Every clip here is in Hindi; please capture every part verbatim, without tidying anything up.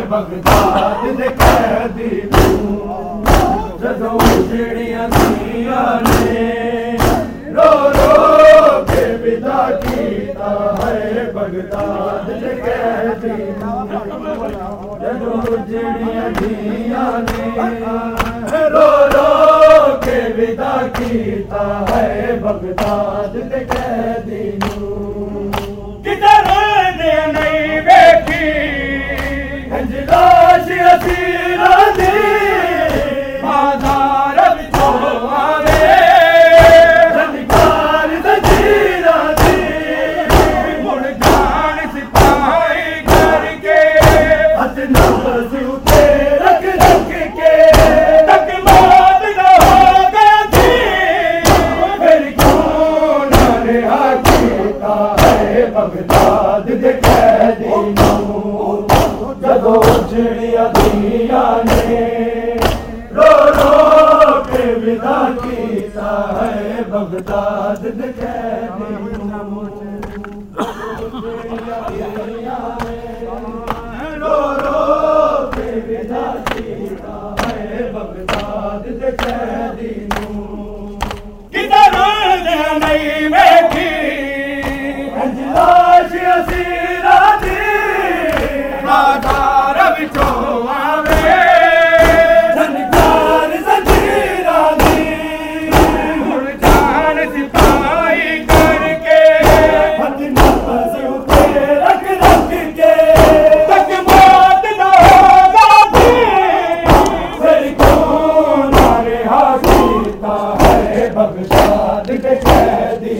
बगदाद दे कैदी जदों चिड़ियां दियां ने रो रो के विदा कीता है बगदाद दे कैदी जदों चिड़ियां दियां ने रो रो के विदा कीता है बगदाद दे कैदी किधर ने नहीं देखी लाश असीरां दी बाज़ार विचों आवे झनकार ज़ंजीरां दी मुड़ जान सिपाही करके हथ नफ़्स उते रख रख के तक मौत न हो गया थी फिर क्यों न रिहा कीता है बगदाद दे कैदी जदों चिड़ियां दियां ने रो रो के विदा कीता है बगदाद दे कैदी रो रो के विदा कीता है बगदाद दे कैदी किधर ने नहीं देखी लाश असीरां दी बाज़ार विचों आवे झनकार ज़ंजीरां दी मुड़ जान सिपाही करके हथ नफ़्स उते रख रख के तक मौत न होगा थी फिर क्यों न रिहा कीता है बगदाद दे कैदी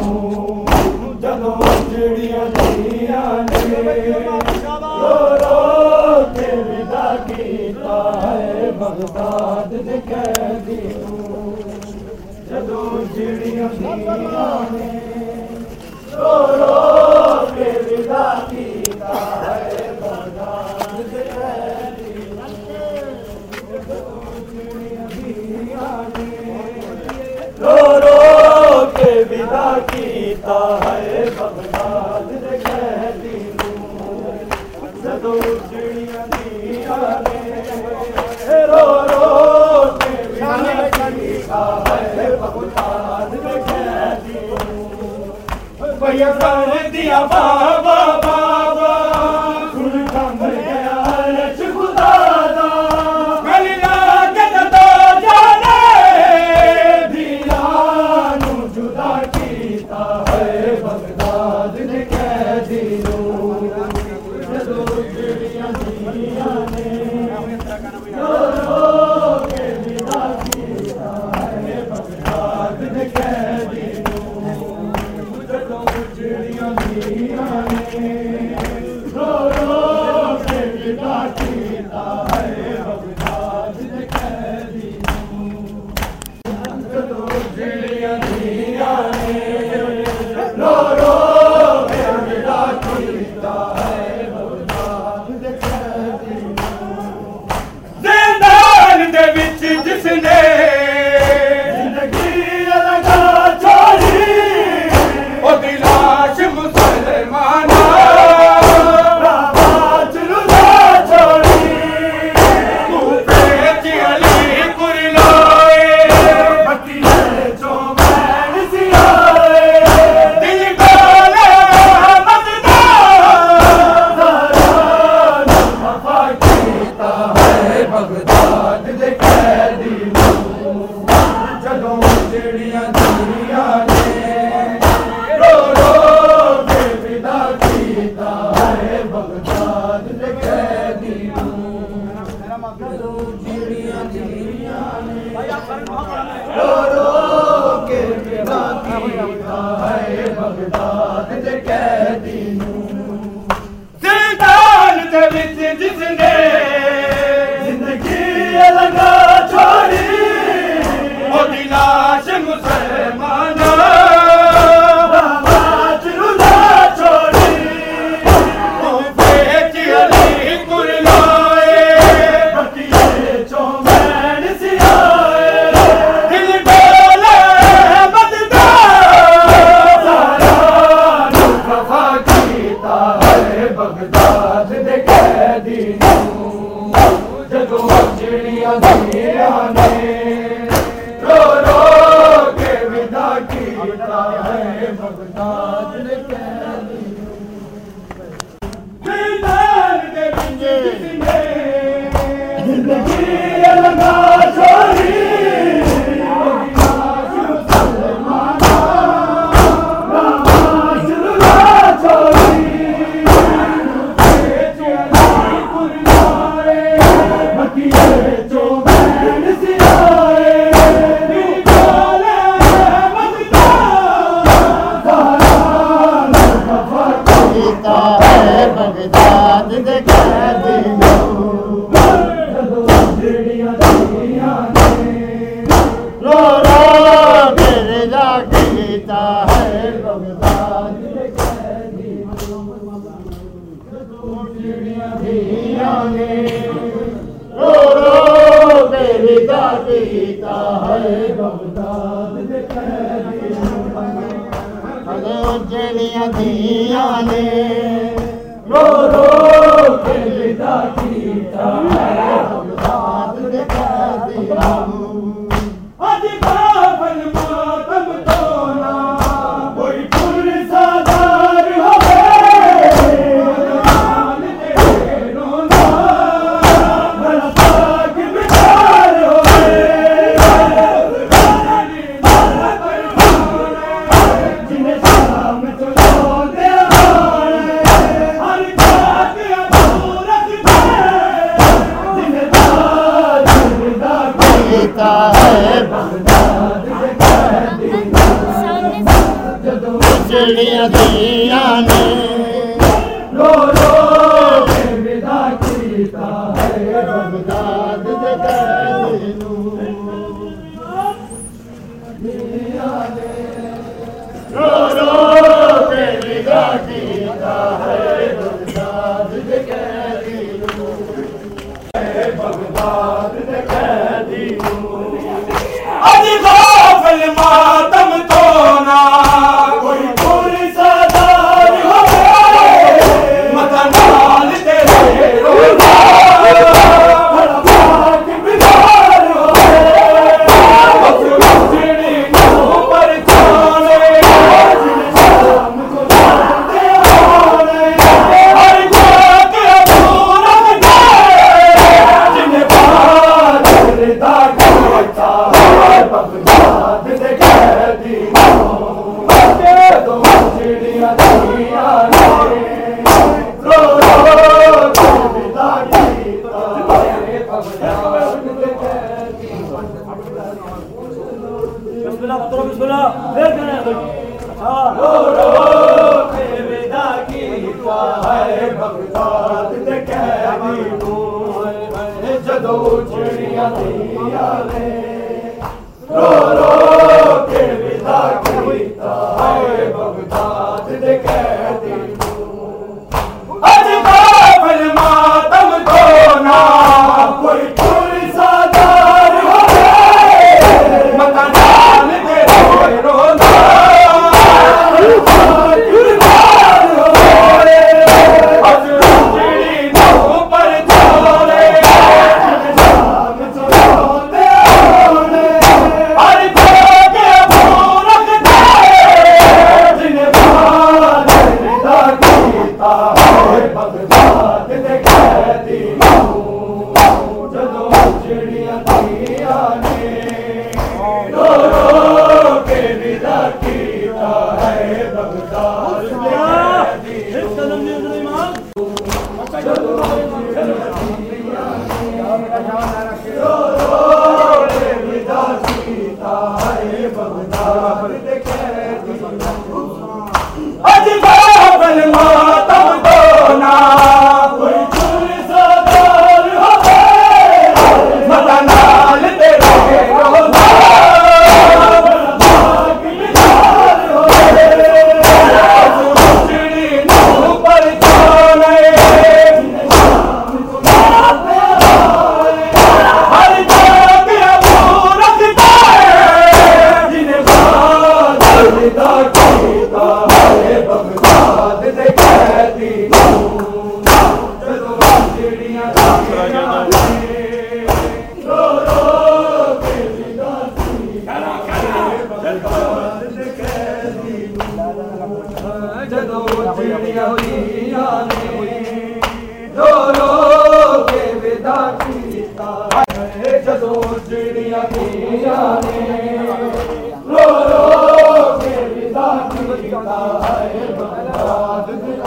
जदों चिड़ियां दियां ने रो रो के विदा कीता है बगदाद दे कैदी जदों चिड़ियां दियां ने रो रो के विदा कीता है बगदाद दे कैदी जदों चिड़ियां दियां ने रो रो के विदा कीता है बगदाद दे कैदी जदों चिड़ियां दियां ने रो रो के विदा कीता है बगदाद दे कैदी भैया कर दिया बाबा बाबा सुन कम गया रच खुदा दा गलिया के जदों जाने दिया नू जुदा कीता है बगदाद दे कैदी जदों चिड़ियां दियां ने रो रो के विदा कीता है बगदाद दे कैदी जदों चिड़ियां दियां ने रो रो के विदा कीता है बगदाद दे कैदी जदों चिड़ियां दियां ने रो रो के विदा कीता है बगदाद दे कैदी ज़िंदान दे विच जिसने जिंदगी लगा छोड़ी ओदी लाश मुसलमाना राबाज रुला छोड़ी कूफे च अली कुरलाए बतिये चो बैन सियाए दिल डोले मददा ज़रा वफा कीता है बगदाद दे कैदी जदों चिड़ियां दियां ने रो रो के विदा कीता है बगदाद दे कैदी जदों चिड़ियां दियां ने रो रो के विदा कीता है बगदाद दे कैदी ज़िंदान दे विच जिसने जिंदगी लगा छोड़ी ओदी लाश मुसलमाना राबाज रुला छोड़ी कूफे च अली कुरलाए बतिये चो बैन सियाए दिल डोले मददा चिड़िया दिया ने रो रो के विदा कीता है बगदाद ने दीदार के विच जिसने जिंदगी लगा छोड़ी चिड़िया दिया ने रो रो के विदा कीता है बगदाद ने आज काफन मातम तो ना कोई पुरसादार होवे नाल तेरे रोना भला साग बिचार होवे जिन्हें शाम तो दे हर जात अबूरत जिन्हें दाद विदा कीता है चिड़िया दिया ने रो रो के विदा कीता है बगदाद दे कैदी रो रो के विदा कीता है बगदाद दे कैदी बगदाद दे कैदी आज गाफिल मातम तो ना कोई पुरसादार होवे मत नाल तेरे रोना भला भाग बिचार होवे बस चिड़ी नो पर जाने जिन्हें शाम को दे आने हर जात अबूरत जिन्हें बात रिदा कीता है बगदाद दे कैदी दो चिड़िया दिया ने रो रो के विदा कीता है बगदाद दे कैदी बिस्मिल्लाह बिस्मिल्लाह फिर कहना रो रो के विदा कीता है बगदाद दे कैदी जदों चिड़िया दिया ने रो रो के विदा कीता है बगदाद दे कैदी आज काफिल मातम तो ना कोई पुरसादार होवे मत नाल तेरे रोना बिचार होवे आज चिड़ी नो पर जाने शाम तो दे आने हर विदा कीता है जदों चिड़ियां दिया ने रो रो के विदा कीता है बगदाद